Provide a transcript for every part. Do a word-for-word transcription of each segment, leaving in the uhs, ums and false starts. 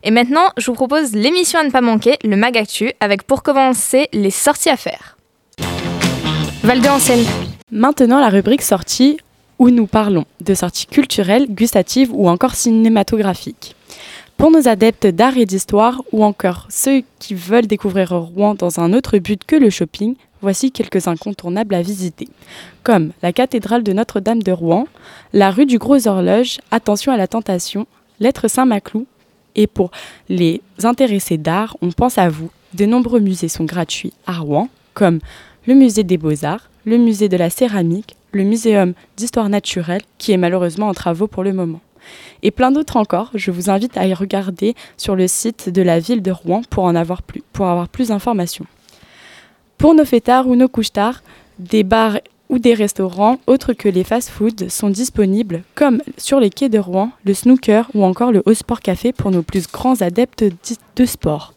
Et maintenant, je vous propose l'émission à ne pas manquer, le Mag Actu, avec pour commencer les sorties à faire. Valde en scène. Maintenant la rubrique sorties où nous parlons de sorties culturelles, gustatives ou encore cinématographiques. Pour nos adeptes d'art et d'histoire ou encore ceux qui veulent découvrir Rouen dans un autre but que le shopping, voici quelques incontournables à visiter. Comme la cathédrale de Notre-Dame de Rouen, la rue du Gros Horloge, attention à la tentation, lettre Saint-Maclou. Et pour les intéressés d'art, on pense à vous. De nombreux musées sont gratuits à Rouen, comme le musée des Beaux-Arts, le musée de la céramique, le muséum d'histoire naturelle, qui est malheureusement en travaux pour le moment. Et plein d'autres encore, je vous invite à y regarder sur le site de la ville de Rouen pour en avoir plus, pour avoir plus d'informations. Pour nos fêtards ou nos couche-tard, des bars ou des restaurants autres que les fast-foods sont disponibles, comme sur les quais de Rouen, le snooker ou encore le Haut Sport Café pour nos plus grands adeptes de sport.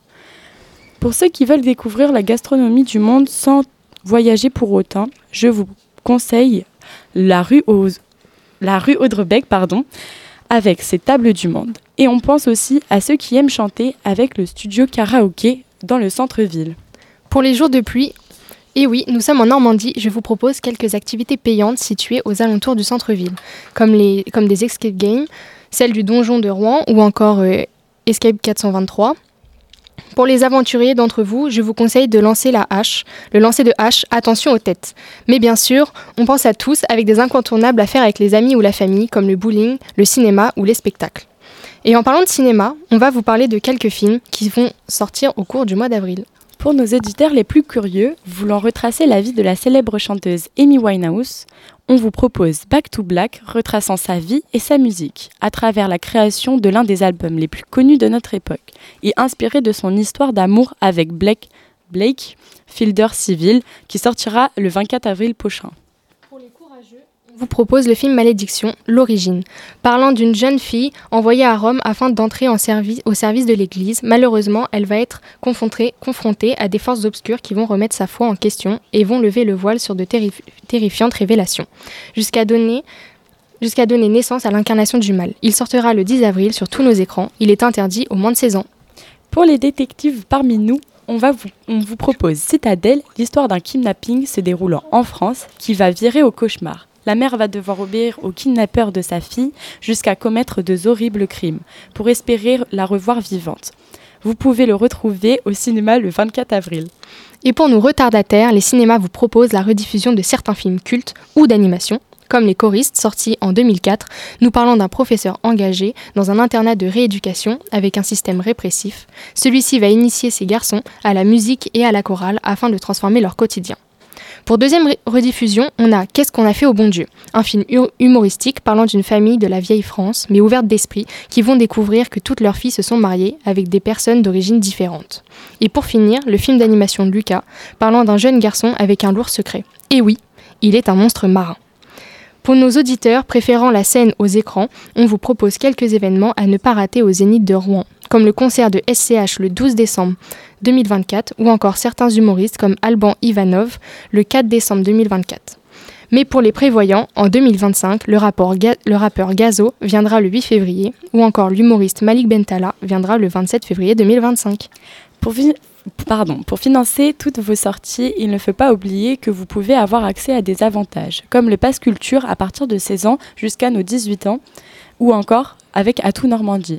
Pour ceux qui veulent découvrir la gastronomie du monde sans voyager pour autant, je vous conseille la rue, aux, la rue Audrebec, pardon, avec ses tables du monde. Et on pense aussi à ceux qui aiment chanter avec le studio karaoké dans le centre-ville. Pour les jours de pluie, et oui, nous sommes en Normandie, je vous propose quelques activités payantes situées aux alentours du centre-ville, comme, les, comme des escape games, celle du donjon de Rouen ou encore euh, Escape quatre cent vingt-trois. Pour les aventuriers d'entre vous, je vous conseille de lancer la hache. Le lancer de hache, attention aux têtes. Mais bien sûr, on pense à tous avec des incontournables à faire avec les amis ou la famille, comme le bowling, le cinéma ou les spectacles. Et en parlant de cinéma, on va vous parler de quelques films qui vont sortir au cours du mois d'avril. Pour nos auditeurs les plus curieux, voulant retracer la vie de la célèbre chanteuse Amy Winehouse, on vous propose Back to Black, retraçant sa vie et sa musique, à travers la création de l'un des albums les plus connus de notre époque, et inspiré de son histoire d'amour avec Blake, Blake Fielder Civil, qui sortira le vingt-quatre avril prochain. Pour les courageux, on vous propose le film Malédiction, l'origine, parlant d'une jeune fille envoyée à Rome afin d'entrer en service, au service de l'Église. Malheureusement, elle va être confrontée, confrontée à des forces obscures qui vont remettre sa foi en question et vont lever le voile sur de terrif- terrifiantes révélations, jusqu'à donner, jusqu'à donner naissance à l'incarnation du mal. Il sortira le dix avril sur tous nos écrans. Il est interdit aux moins de seize ans. Pour les détectives parmi nous, on, va vous, on vous propose Citadelle, l'histoire d'un kidnapping se déroulant en France qui va virer au cauchemar. La mère va devoir obéir au kidnappeur de sa fille jusqu'à commettre de horribles crimes pour espérer la revoir vivante. Vous pouvez le retrouver au cinéma le vingt-quatre avril. Et pour nos retardataires, les cinémas vous proposent la rediffusion de certains films cultes ou d'animation, comme Les Choristes, sortis en deux mille quatre, nous parlons d'un professeur engagé dans un internat de rééducation avec un système répressif. Celui-ci va initier ses garçons à la musique et à la chorale afin de transformer leur quotidien. Pour deuxième rediffusion, on a Qu'est-ce qu'on a fait au bon Dieu ? Un film humoristique parlant d'une famille de la vieille France, mais ouverte d'esprit, qui vont découvrir que toutes leurs filles se sont mariées avec des personnes d'origine différentes. Et pour finir, le film d'animation de Lucas, parlant d'un jeune garçon avec un lourd secret. Et oui, il est un monstre marin. Pour nos auditeurs préférant la scène aux écrans, on vous propose quelques événements à ne pas rater au Zénith de Rouen, comme le concert de S C H le douze décembre deux mille vingt-quatre ou encore certains humoristes comme Alban Ivanov le quatre décembre deux mille vingt-quatre. Mais pour les prévoyants, en deux mille vingt-cinq, le, rapport Ga- le rappeur Gazo viendra le huit février ou encore l'humoriste Malik Bentala viendra le vingt-sept février deux mille vingt-cinq. Pour, vi- pardon, pour financer toutes vos sorties, il ne faut pas oublier que vous pouvez avoir accès à des avantages, comme le pass culture à partir de seize ans jusqu'à nos dix-huit ans, ou encore avec Atout Normandie.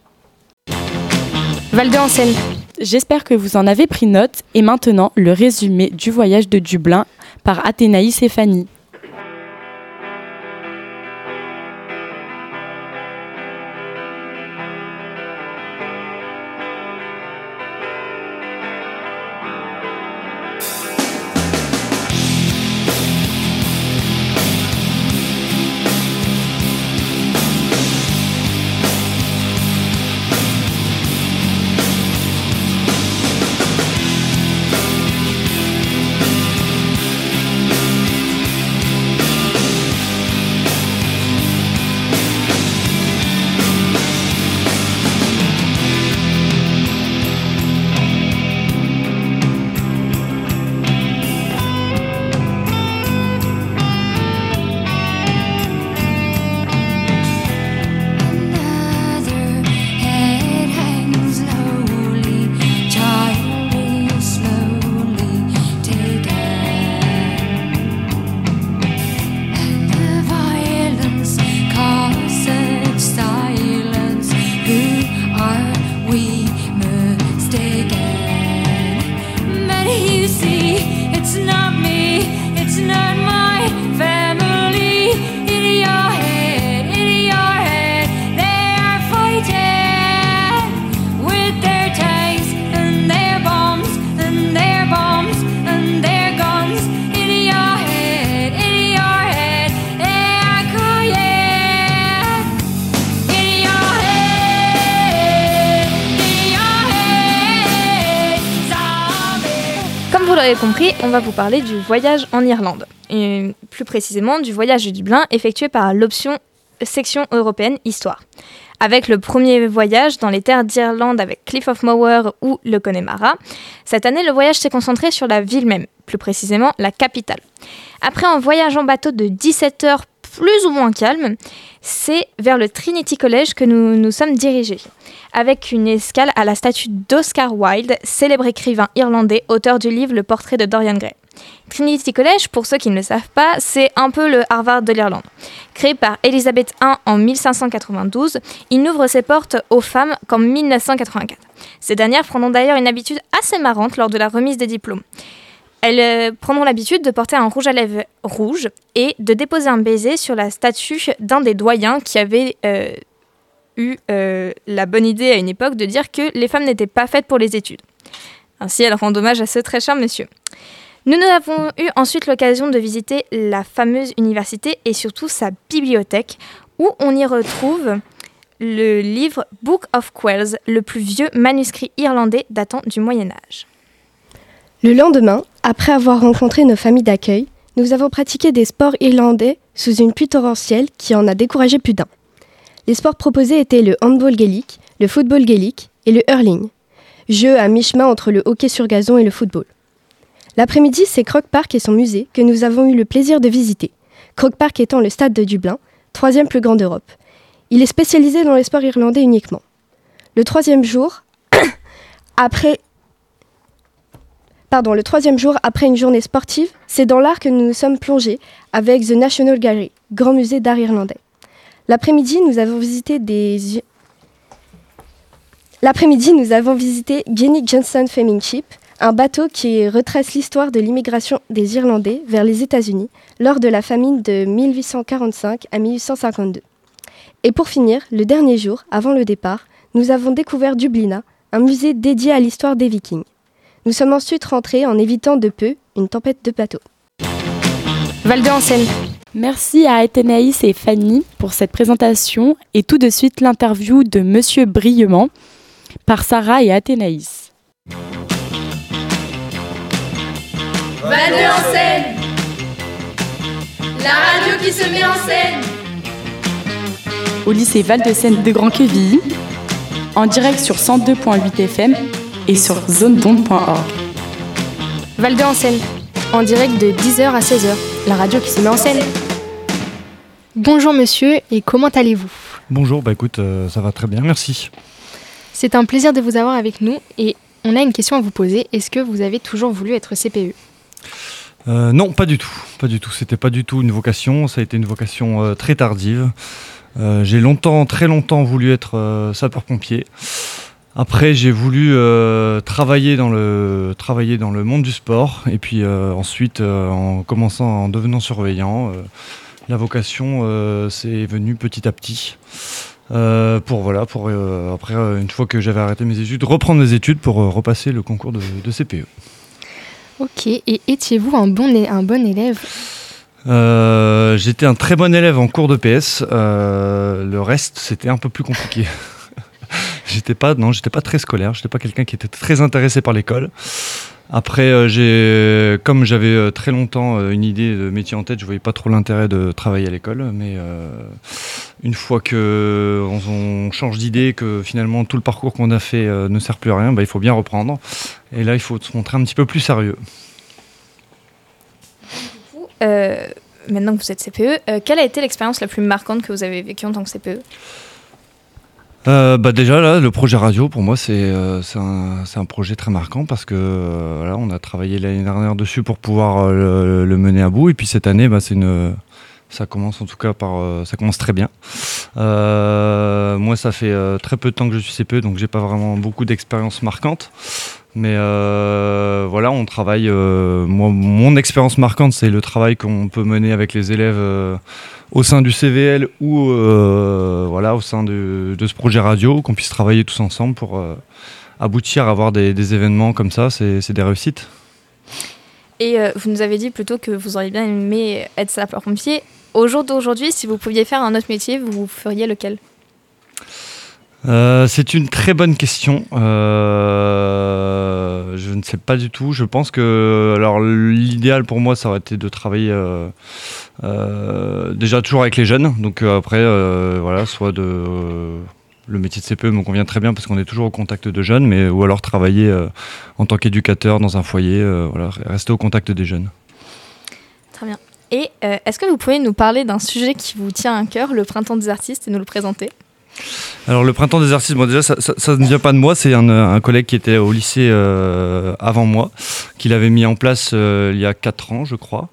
Valde en scène. J'espère que vous en avez pris note, et maintenant le résumé du voyage de Dublin par Athénaïs et Fanny. we mistaken? Many you see, it's not me, it's not my family. In your head, in your head, they are fighting with their tanks and their bombs and their bombs and their guns. In your head, in your head, they are crying. In your head, in your head, zombie. Comme vous l'aurez compris, on va vous parler du voyage en Irlande, et plus précisément du voyage de Dublin effectué par l'option section européenne Histoire. Avec le premier voyage dans les terres d'Irlande avec Cliff of Moher ou le Connemara, cette année le voyage s'est concentré sur la ville même, plus précisément la capitale. Après un voyage en bateau de dix-sept heures plus ou moins calme, c'est vers le Trinity College que nous nous sommes dirigés, avec une escale à la statue d'Oscar Wilde, célèbre écrivain irlandais, auteur du livre Le portrait de Dorian Gray. Trinity College, pour ceux qui ne le savent pas, c'est un peu le Harvard de l'Irlande. Créé par Élisabeth I en mille cinq cent quatre-vingt-douze, il n'ouvre ses portes aux femmes qu'en mille neuf cent quatre-vingt-quatre. Ces dernières prendront d'ailleurs une habitude assez marrante lors de la remise des diplômes. Elles euh, prendront l'habitude de porter un rouge à lèvres rouge et de déposer un baiser sur la statue d'un des doyens qui avait euh, eu euh, la bonne idée à une époque de dire que les femmes n'étaient pas faites pour les études. Ainsi, elles rendent hommage à ce très cher monsieur. Nous avons eu ensuite l'occasion de visiter la fameuse université et surtout sa bibliothèque, où on y retrouve le livre Book of Quells, le plus vieux manuscrit irlandais datant du Moyen-Âge. Le lendemain, après avoir rencontré nos familles d'accueil, nous avons pratiqué des sports irlandais sous une pluie torrentielle qui en a découragé plus d'un. Les sports proposés étaient le handball gaélique, le football gaélique et le hurling, jeu à mi-chemin entre le hockey sur gazon et le football. L'après-midi, c'est Croke Park et son musée que nous avons eu le plaisir de visiter. Croke Park étant le stade de Dublin, troisième plus grand d'Europe. Il est spécialisé dans les sports irlandais uniquement. Le troisième jour, après... Pardon, le troisième jour après une journée sportive, c'est dans l'art que nous nous sommes plongés avec The National Gallery, grand musée d'art irlandais. L'après-midi, nous avons visité des... L'après-midi, nous avons visité Guinea Johnson Flaming Ship, un bateau qui retrace l'histoire de l'immigration des Irlandais vers les États-Unis lors de la famine de mille huit cent quarante-cinq à mille huit cent cinquante-deux. Et pour finir, le dernier jour, avant le départ, nous avons découvert Dublina, un musée dédié à l'histoire des Vikings. Nous sommes ensuite rentrés en évitant de peu une tempête de bateau. Val en Seine. Merci à Athénaïs et Fanny pour cette présentation et tout de suite l'interview de Monsieur Briement par Sarah et Athénaïs. Val en Seine, la radio qui se met en scène. Au lycée Val-de-Seine de Grand-Quevilly, en direct sur cent deux virgule huit F M et sur zone d'onde point org. Val en Seine, en direct de dix heures à seize heures, la radio qui se met en scène. Bonjour monsieur, et comment allez-vous ? Bonjour, bah écoute, euh, ça va très bien, merci. C'est un plaisir de vous avoir avec nous et on a une question à vous poser. Est-ce que vous avez toujours voulu être C P E ? Euh, non, pas du tout. Pas du tout. C'était pas du tout une vocation. Ça a été une vocation euh, très tardive. Euh, j'ai longtemps, très longtemps voulu être euh, sapeur-pompier. Après, j'ai voulu euh, travailler dans le travailler dans le monde du sport. Et puis euh, ensuite, euh, en commençant, en devenant surveillant, euh, la vocation euh, s'est venue petit à petit. Euh, pour voilà, pour euh, après euh, une fois que j'avais arrêté mes études, reprendre mes études pour euh, repasser le concours de, de C P E. Ok, et étiez-vous un bon, é- un bon élève ? euh, J'étais un très bon élève en cours de P S. Euh, le reste, c'était un peu plus compliqué. j'étais pas, non, j'étais pas très scolaire. J'étais pas quelqu'un qui était très intéressé par l'école. Après, euh, j'ai, comme j'avais euh, très longtemps euh, une idée de métier en tête, je voyais pas trop l'intérêt de travailler à l'école. Mais euh, une fois que on, on change d'idée, que finalement tout le parcours qu'on a fait euh, ne sert plus à rien, bah, il faut bien reprendre. Et là, il faut se montrer un petit peu plus sérieux. Du coup, euh, maintenant que vous êtes C P E, euh, quelle a été l'expérience la plus marquante que vous avez vécue en tant que C P E ? Euh, bah déjà là, le projet radio pour moi c'est euh, c'est un c'est un projet très marquant parce que euh, voilà, on a travaillé l'année dernière dessus pour pouvoir euh, le, le mener à bout et puis cette année bah c'est une Ça commence en tout cas par, euh, ça commence très bien. Euh, moi, ça fait euh, très peu de temps que je suis C P E, donc j'ai pas vraiment beaucoup d'expériences marquantes. Mais euh, voilà, on travaille. Euh, moi, mon expérience marquante, c'est le travail qu'on peut mener avec les élèves euh, au sein du C V L ou euh, voilà, au sein de, de ce projet radio, qu'on puisse travailler tous ensemble pour euh, aboutir à avoir des, des événements comme ça. C'est, c'est des réussites. Et euh, vous nous avez dit plutôt que vous auriez bien aimé être sapeur-pompier. Au jour d'aujourd'hui, si vous pouviez faire un autre métier, vous feriez lequel ? Euh, c'est une très bonne question. Euh, je ne sais pas du tout. Je pense que alors l'idéal pour moi, ça aurait été de travailler euh, euh, déjà toujours avec les jeunes. Donc euh, après, euh, voilà, soit de euh, le métier de C P E me convient très bien parce qu'on est toujours au contact de jeunes, mais ou alors travailler euh, en tant qu'éducateur dans un foyer. Euh, voilà, rester au contact des jeunes. Très bien. Et euh, est-ce que vous pouvez nous parler d'un sujet qui vous tient à cœur, le Printemps des artistes, et nous le présenter ? Alors le Printemps des artistes, bon déjà ça, ça, ça ne vient pas de moi, c'est un, un collègue qui était au lycée euh, avant moi, qui l'avait mis en place euh, il y a quatre ans je crois.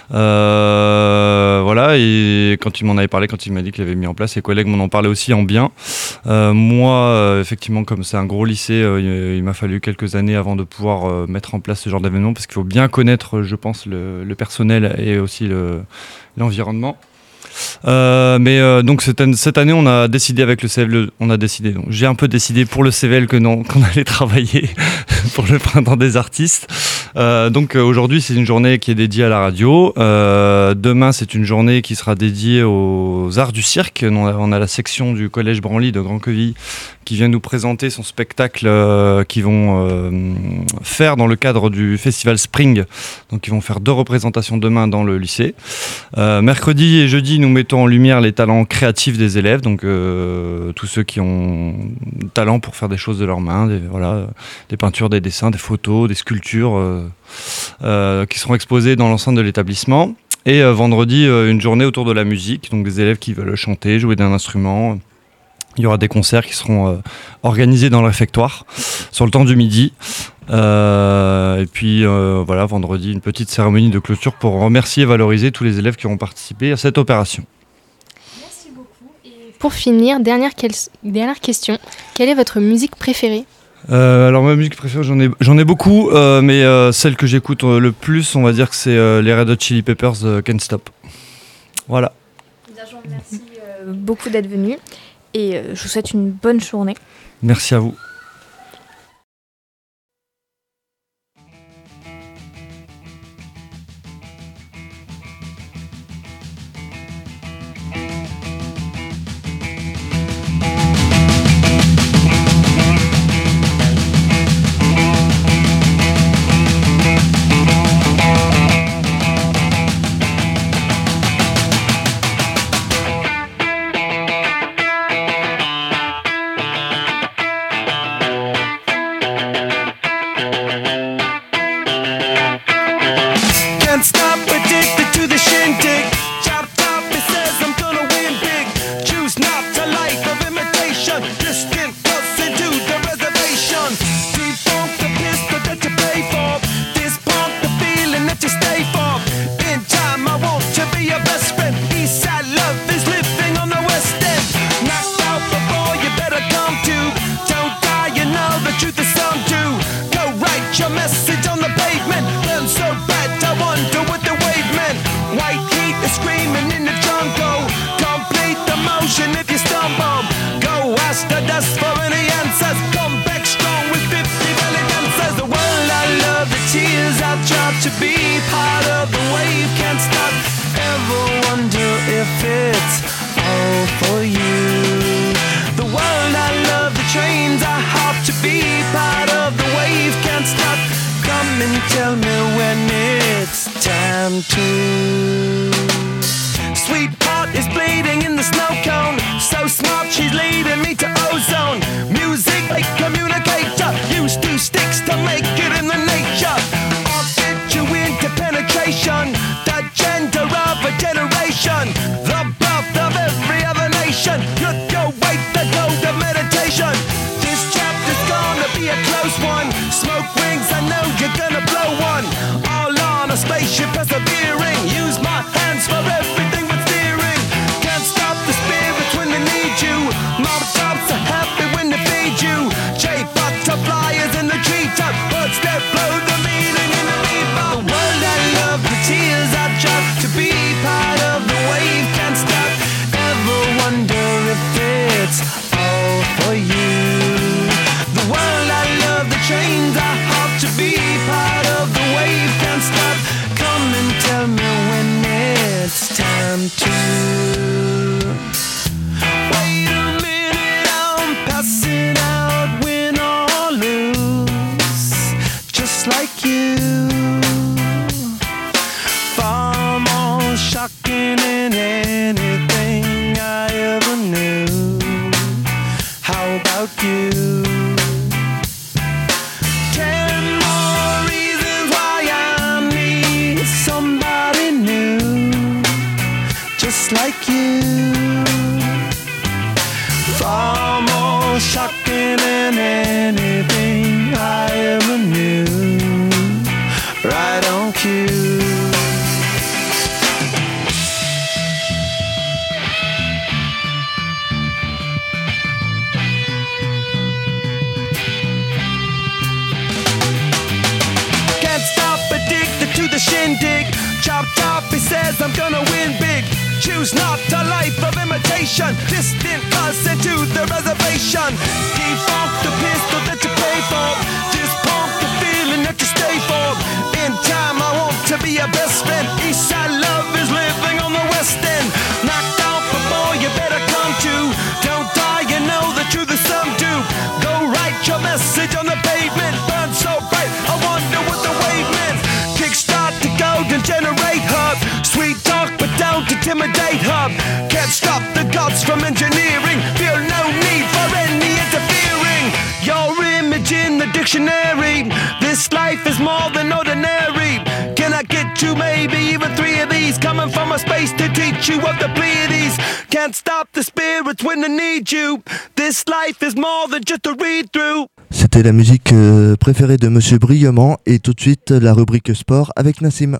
Euh, voilà, et quand il m'en avait parlé, quand il m'a dit qu'il l'avait mis en place, ses collègues m'en ont parlé aussi en bien. Euh, moi euh, effectivement comme c'est un gros lycée, euh, il, il m'a fallu quelques années avant de pouvoir euh, mettre en place ce genre d'événement, parce qu'il faut bien connaître je pense le, le personnel et aussi le, l'environnement. Euh, mais euh, donc cette, an- cette année on a décidé avec le C V L, on a décidé, donc j'ai un peu décidé pour le C V L que non, qu'on allait travailler pour le Printemps des artistes. Euh, donc euh, aujourd'hui c'est une journée qui est dédiée à la radio. Euh, demain c'est une journée qui sera dédiée aux arts du cirque. On a, on a la section du collège Branly de Grand-Queville qui vient nous présenter son spectacle euh, qu'ils vont euh, faire dans le cadre du festival Spring. Donc ils vont faire deux représentations demain dans le lycée. Euh, mercredi et jeudi nous mettons en lumière les talents créatifs des élèves, donc euh, tous ceux qui ont talent pour faire des choses de leurs mains, des, voilà, des peintures, des dessins, des photos, des sculptures euh, euh, qui seront exposées dans l'enceinte de l'établissement. Et euh, vendredi, euh, une journée autour de la musique, donc des élèves qui veulent chanter, jouer d'un instrument. Il y aura des concerts qui seront euh, organisés dans le réfectoire sur le temps du midi. Euh, et puis euh, voilà, vendredi, une petite cérémonie de clôture pour remercier et valoriser tous les élèves qui auront participé à cette opération. Merci beaucoup. Et pour finir, dernière, quel- dernière question. Quelle est votre musique préférée ? Euh, alors ma musique préférée, j'en ai, j'en ai beaucoup, euh, mais euh, celle que j'écoute euh, le plus, on va dire que c'est euh, les Red Hot Chili Peppers, euh, Can't Stop. Voilà. Bien, je vous remercie euh, beaucoup d'être venu et euh, je vous souhaite une bonne journée. Merci à vous. Can't stop, addicted to the shindig. Chop top, it says I'm gonna win big. Choose not to life of imitation. Distant close into the reservation. Defunct the pistol that you pay for. This pump the feeling that you stay for. In time, I want to be your best friend. Eastside love is living on the west end. Knocked out before you better come to. Don't die, you know the truth is some do. Go write your message on the pavement. Burn so bright, I wonder what the wave meant. White heat is screaming in the jungle. Complete the motion if you stumble. Go ask the dust for any answers. Come back strong with fifty belly dancers. The world I love, the tears I drop to be part of the wave. Can't stop. Ever wonder if it's all for you? The world I love, the trains I hop to be part of the wave. Can't stop. Come and tell me when it's time to. Sweetheart is bleeding in the snow cone. So smart, she's leading me to ozone. Music, like communicator. Use two sticks to make it in the nature. I'll fit you into penetration. The gender of a generation. The birth of every other nation. Look your way, the gold of meditation. This chapter's gonna be a close one. Smoke rings, I know you're gonna blow one. All on a spaceship persevering. Use my hands for everything but steering. shindig. Chopped up, he says I'm gonna win big. Choose not a life of imitation. Distant us into the reservation. Defunct the pistol that you pay for. This punk the feeling that you stay for. In time I want to be your best friend. Eastside love is living on the west end. Knocked out before you better come to. Don't die, you know the truth is some do. Go write your message on the pavement. Burn so bright, I wonder what the wave meant. Kickstart the golden generate hub. Sweet talk but don't intimidate hub. Can't stop the gods from engineering. Feel no need for any interfering. Your image in the dictionary. This life is more than ordinary. Can I get you maybe even three of these? Coming from a space to teach you of the Pleiades. Can't stop the spirits when they need you. This life is more than just a read-through. C'était la musique euh, préférée de Monsieur Brillement et tout de suite la rubrique sport avec Nassim.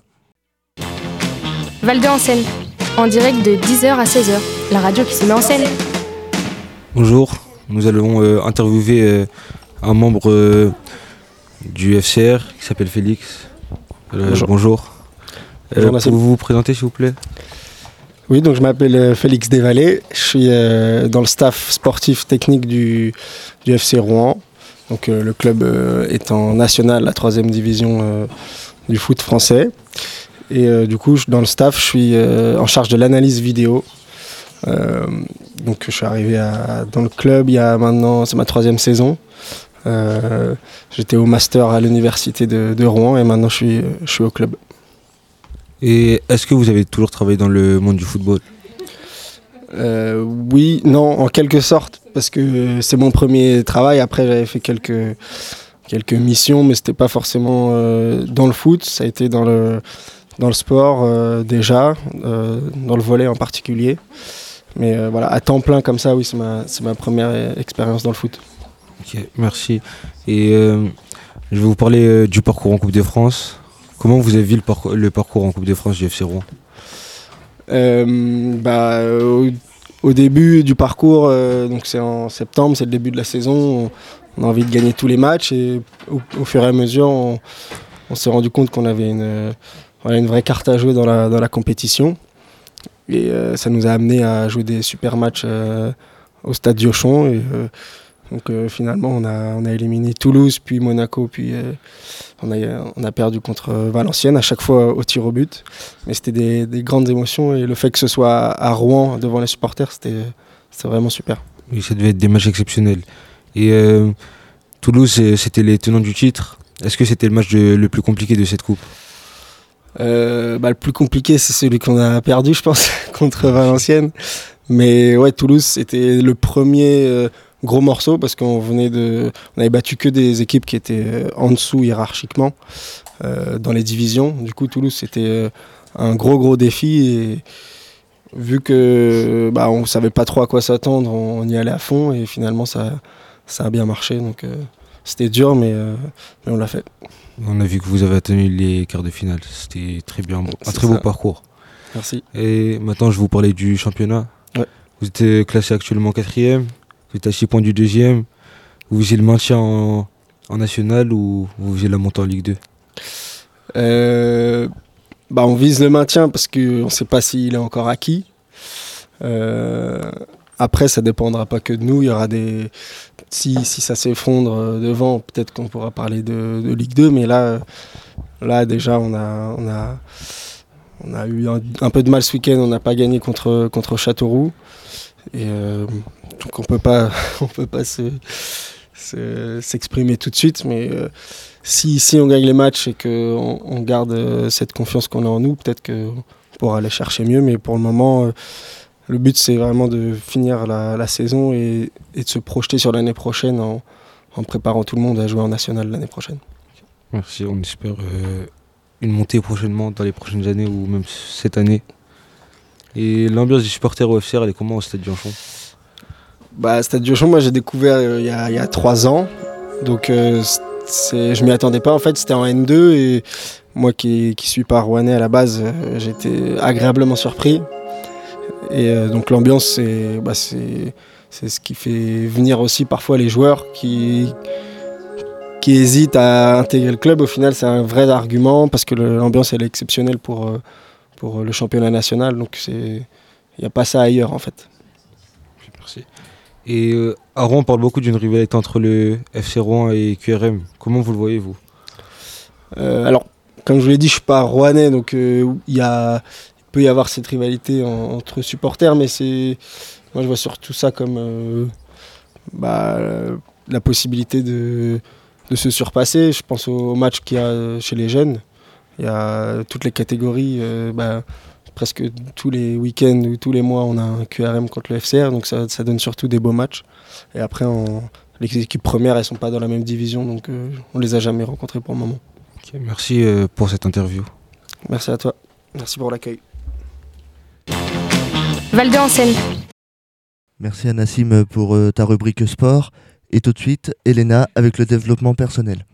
Val de Hansel, en direct de dix heures à seize heures, la radio qui se met en scène. Bonjour, nous allons euh, interviewer euh, un membre euh, du F C R qui s'appelle Félix. Euh, bonjour. Bonjour. Euh, bonjour Pouvez-vous vous présenter s'il vous plaît? Oui, donc je m'appelle euh, Félix Desvallées, je suis euh, dans le staff sportif technique du, du F C Rouen. Donc euh, le club euh, est en national, la troisième division euh, du foot français. Et euh, du coup, je, dans le staff, je suis euh, en charge de l'analyse vidéo. Euh, donc je suis arrivé à, dans le club il y a maintenant, c'est ma troisième saison. Euh, j'étais au master à l'université de, de Rouen et maintenant je suis, je suis au club. Et est-ce que vous avez toujours travaillé dans le monde du football? euh, Oui, non, en quelque sorte, parce que c'est mon premier travail. Après, j'avais fait quelques, quelques missions, mais c'était pas forcément euh, dans le foot. Ça a été dans le, dans le sport euh, déjà, euh, dans le volley en particulier. Mais euh, voilà, à temps plein comme ça, oui, c'est ma, c'est ma première expérience dans le foot. Ok, merci. Et euh, je vais vous parler euh, du parcours en Coupe de France. Comment vous avez vu le, parcours, le parcours en Coupe de France du F C Rouen? euh, bah, au, au début du parcours, euh, donc c'est en septembre, c'est le début de la saison, on, on a envie de gagner tous les matchs et au, au fur et à mesure, on, on s'est rendu compte qu'on avait une, voilà, une vraie carte à jouer dans la, dans la compétition. Et euh, ça nous a amené à jouer des super matchs euh, au stade Diochon. Et, euh, donc euh, finalement, on a, on a éliminé Toulouse, puis Monaco, puis euh, on, a, on a perdu contre Valenciennes, à chaque fois au tir au but. Mais c'était des, des grandes émotions et le fait que ce soit à Rouen, devant les supporters, c'était, c'était vraiment super. Oui, ça devait être des matchs exceptionnels. Et euh, Toulouse, c'était les tenants du titre. Est-ce que c'était le match de, le plus compliqué de cette coupe? Euh, bah, le plus compliqué, c'est celui qu'on a perdu, je pense, contre Valenciennes. Mais ouais, Toulouse, c'était le premier euh, gros morceau parce qu'on venait de, on avait battu que des équipes qui étaient euh, en dessous hiérarchiquement euh, dans les divisions. Du coup, Toulouse, c'était euh, un gros gros défi et vu que bah, on savait pas trop à quoi s'attendre, on, on y allait à fond et finalement ça, ça a bien marché. Donc euh, c'était dur, mais, euh, mais on l'a fait. On a vu que vous avez atteint les quarts de finale. C'était très bien, un C'est très ça. beau parcours. Merci. Et maintenant, je vais vous parler du championnat. Ouais. Vous êtes classé actuellement quatrième. Vous êtes à six points du deuxième. Vous visez le maintien en, en national ou vous visez la montée en Ligue deux? Euh, bah on vise le maintien parce qu'on ne sait pas s'il est encore acquis. Euh, après, ça ne dépendra pas que de nous. Il y aura des... Si, si ça s'effondre devant, peut-être qu'on pourra parler de, de Ligue deux. Mais là, là déjà, on a, on a, on a eu un, un peu de mal ce week-end. On n'a pas gagné contre, contre Châteauroux. Et euh, donc, on ne peut pas, on peut pas se, se, s'exprimer tout de suite. Mais euh, si, si on gagne les matchs et qu'on on garde cette confiance qu'on a en nous, peut-être qu'on pourra aller chercher mieux. Mais pour le moment... Euh, le but, c'est vraiment de finir la, la saison et, et de se projeter sur l'année prochaine en, en préparant tout le monde à jouer en national l'année prochaine. Merci, on espère euh, une montée prochainement, dans les prochaines années ou même cette année. Et l'ambiance des supporters au F C R, elle est comment au Stade Diochon? Bah, Stade Diochon, moi j'ai découvert euh, il y a, il y a trois ans. Donc euh, c'est, je m'y attendais pas en fait, c'était en N deux et moi qui, qui suis pas rouennais à la base, euh, j'étais agréablement surpris. Et euh, donc l'ambiance, c'est, bah, c'est, c'est ce qui fait venir aussi parfois les joueurs qui, qui hésitent à intégrer le club, au final, c'est un vrai argument parce que le- l'ambiance, elle est exceptionnelle pour, euh, pour le championnat national. Donc, il n'y a pas ça ailleurs, en fait. Merci. Et euh, à Rouen, on parle beaucoup d'une rivalité entre le F C Rouen et Q R M. Comment vous le voyez, vous? Euh, alors, comme je vous l'ai dit, je suis pas rouennais, donc euh, il y a, il peut y avoir cette rivalité en- entre supporters, mais c'est, moi je vois surtout ça comme euh, bah, euh, la possibilité de, de se surpasser. Je pense au match qu'il y a chez les jeunes. Il y a toutes les catégories, euh, bah, presque tous les week-ends ou tous les mois, on a un Q R M contre le F C R, donc ça, ça donne surtout des beaux matchs. Et après, on- les équipes premières, elles sont pas dans la même division, donc euh, on les a jamais rencontrées pour le moment. Ok, merci euh, pour cette interview. Merci à toi. Merci pour l'accueil. Val de Hansel. Merci à Nassim pour euh, ta rubrique sport. Et tout de suite, Elena avec le développement personnel.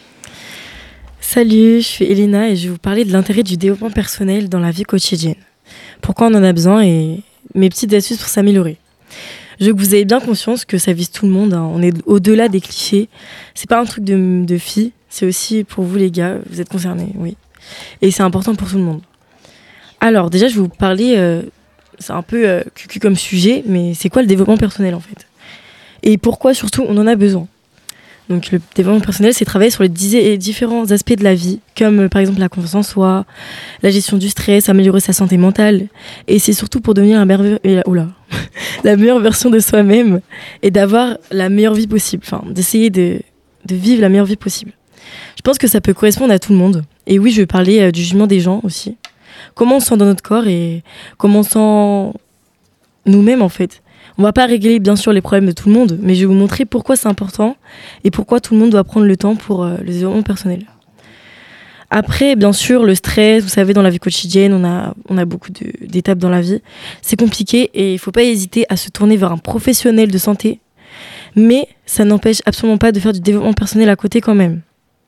Salut, je suis Elena et je vais vous parler de l'intérêt du développement personnel dans la vie quotidienne. Pourquoi on en a besoin et mes petites astuces pour s'améliorer. Je veux que vous ayez bien conscience que ça vise tout le monde, hein. On est au-delà des clichés. C'est pas un truc de, de filles, c'est aussi pour vous les gars, vous êtes concernés, oui. Et c'est important pour tout le monde. Alors déjà, je vais vous parler, euh, c'est un peu euh, cucu comme sujet, mais c'est quoi le développement personnel en fait? Et pourquoi surtout on en a besoin? Donc le développement personnel, c'est travailler sur les dix- différents aspects de la vie, comme euh, par exemple la confiance en soi, la gestion du stress, améliorer sa santé mentale. Et c'est surtout pour devenir la, merve- et la- oula, la meilleure version de soi-même et d'avoir la meilleure vie possible. Enfin, d'essayer de, de vivre la meilleure vie possible. Je pense que ça peut correspondre à tout le monde. Et oui, je vais parler euh, du jugement des gens aussi. Comment on se sent dans notre corps et comment on se sent nous-mêmes en fait. On va pas régler bien sûr les problèmes de tout le monde, mais je vais vous montrer pourquoi c'est important et pourquoi tout le monde doit prendre le temps pour euh, le développement personnel. Après, bien sûr, le stress, vous savez, dans la vie quotidienne, on a, on a beaucoup de- d'étapes dans la vie. C'est compliqué et il faut pas hésiter à se tourner vers un professionnel de santé, mais ça n'empêche absolument pas de faire du développement personnel à côté quand même.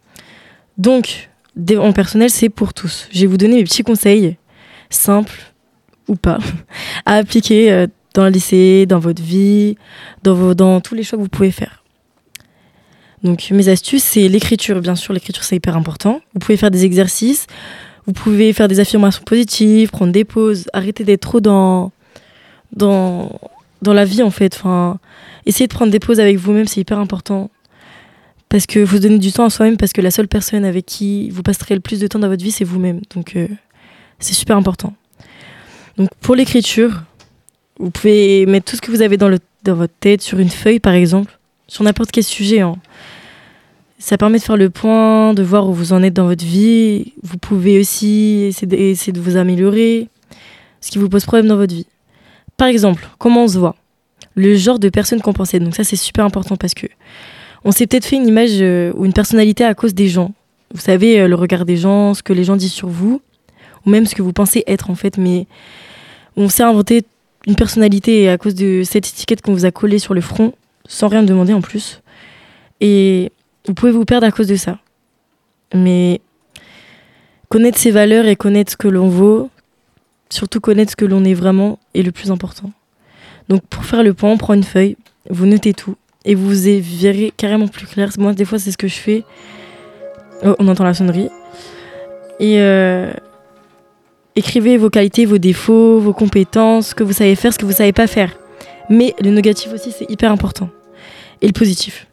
Donc, développement personnel, c'est pour tous. Je vais vous donner mes petits conseils, simples ou pas, à appliquer euh, dans le lycée, dans votre vie, dans, vos, dans tous les choix que vous pouvez faire. Donc mes astuces, c'est l'écriture. Bien sûr, l'écriture, c'est hyper important. Vous pouvez faire des exercices, vous pouvez faire des affirmations positives, prendre des pauses, arrêter d'être trop dans, dans, dans la vie en fait. Enfin, essayez de prendre des pauses avec vous-même, c'est hyper important. Parce que vous donnez du temps à soi-même, parce que la seule personne avec qui vous passerez le plus de temps dans votre vie, c'est vous-même. Donc euh, c'est super important. Donc pour l'écriture, vous pouvez mettre tout ce que vous avez dans, le, dans votre tête sur une feuille, par exemple, sur n'importe quel sujet. Hein. Ça permet de faire le point, de voir où vous en êtes dans votre vie. Vous pouvez aussi essayer de, essayer de vous améliorer, ce qui vous pose problème dans votre vie. Par exemple, comment on se voit? Le genre de personne qu'on pensait. Donc ça, c'est super important parce que on s'est peut-être fait une image euh, ou une personnalité à cause des gens. Vous savez, euh, le regard des gens, ce que les gens disent sur vous, ou même ce que vous pensez être en fait. Mais on s'est inventé une personnalité à cause de cette étiquette qu'on vous a collée sur le front, sans rien demander en plus. Et vous pouvez vous perdre à cause de ça. Mais connaître ses valeurs et connaître ce que l'on vaut, surtout connaître ce que l'on est vraiment, est le plus important. Donc pour faire le point, on prend une feuille, vous notez tout, et vous verrez carrément plus clair. Moi, des fois, c'est ce que je fais. Oh, on entend la sonnerie. Et... Euh écrivez vos qualités, vos défauts, vos compétences, ce que vous savez faire, ce que vous ne savez pas faire. Mais le négatif aussi, c'est hyper important. Et le positif.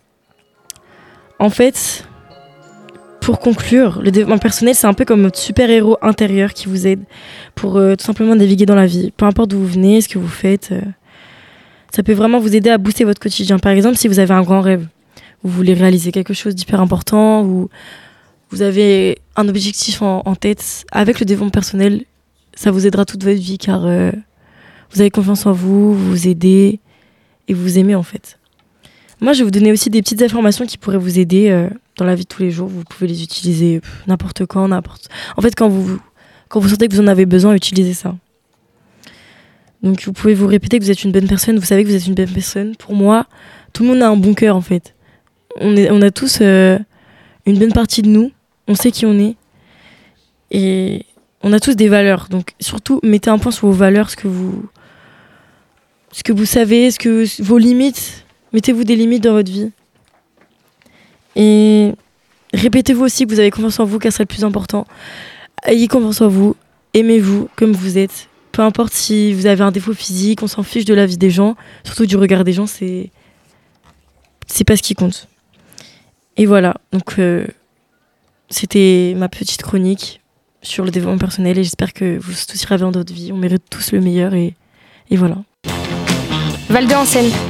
En fait, pour conclure, le développement personnel, c'est un peu comme notre super-héros intérieur qui vous aide pour euh, tout simplement naviguer dans la vie. Peu importe d'où vous venez, ce que vous faites, euh, ça peut vraiment vous aider à booster votre quotidien. Par exemple, si vous avez un grand rêve, vous voulez réaliser quelque chose d'hyper important, ou vous avez un objectif en, en tête, avec le développement personnel, ça vous aidera toute votre vie car euh, vous avez confiance en vous, vous vous aidez et vous vous aimez en fait. Moi, je vais vous donner aussi des petites informations qui pourraient vous aider euh, dans la vie de tous les jours. Vous pouvez les utiliser pff, n'importe quand, n'importe... En fait, quand vous, quand vous sentez que vous en avez besoin, utilisez ça. Donc, vous pouvez vous répéter que vous êtes une bonne personne. Vous savez que vous êtes une bonne personne. Pour moi, tout le monde a un bon cœur en fait. On, est, on a tous euh, une bonne partie de nous. On sait qui on est. Et on a tous des valeurs. Donc, surtout, mettez un point sur vos valeurs, ce que vous, ce que vous savez, ce que, vos limites. Mettez-vous des limites dans votre vie. Et répétez-vous aussi que vous avez confiance en vous, car c'est le plus important. Ayez confiance en vous, aimez-vous comme vous êtes. Peu importe si vous avez un défaut physique, on s'en fiche de la vie des gens, surtout du regard des gens, c'est c'est pas ce qui compte. Et voilà, donc euh, c'était ma petite chronique sur le développement personnel et j'espère que vous tous irez dans d'autres vies. On mérite tous le meilleur et, et voilà. Val de Hansel.